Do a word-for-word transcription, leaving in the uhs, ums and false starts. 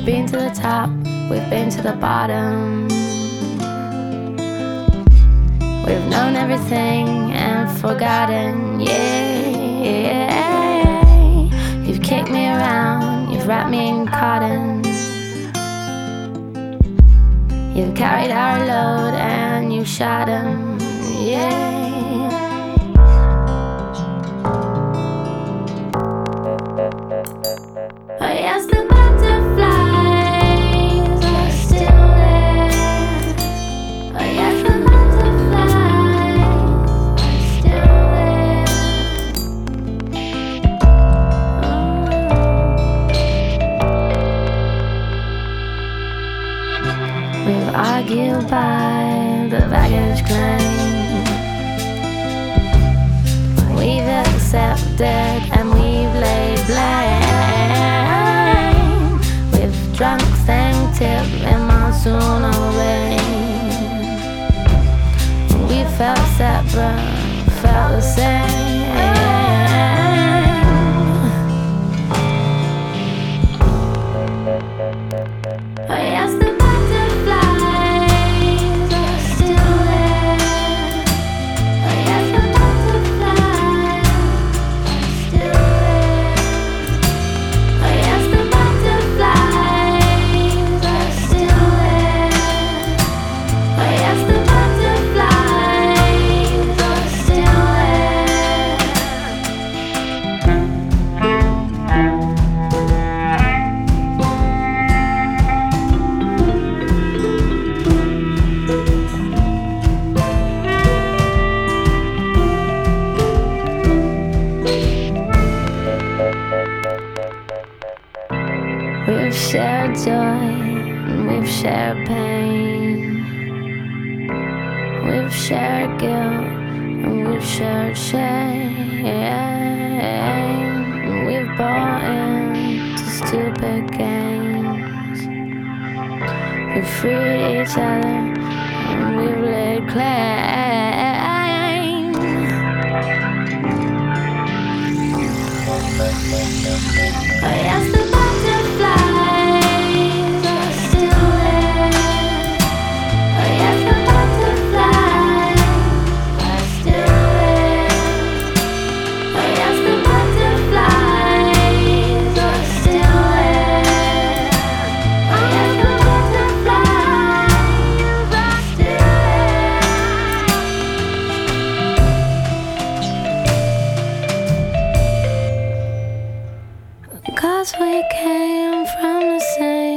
We've been to the top, we've been to the bottom. We've known everything and forgotten, yeah. You've kicked me around, you've wrapped me in cotton. You've carried our load and you shot him, yeah. Oh yes, the butterflies are still there. Oh yes, the butterflies are still there. We've argued by the baggage claim. We've accepted and we've laid blame. We've drunk same tip in monsoon rain. We felt separate, felt the same. Oh yes, the butterflies are still there. Oh yes, the butterflies are still there. Oh yes, the butterflies are still there. Oh yes, the butterflies are still We've shared joy and we've shared pain. We've shared guilt and we've shared shame. We've bought into stupid games. We've freed each other and we've laid claim. Oh yes, the butterflies are still there. Oh yes, the butterflies are still there. Oh yes, the butterflies are still there. Oh yes, the butterflies are still there. 'Cause we came from the same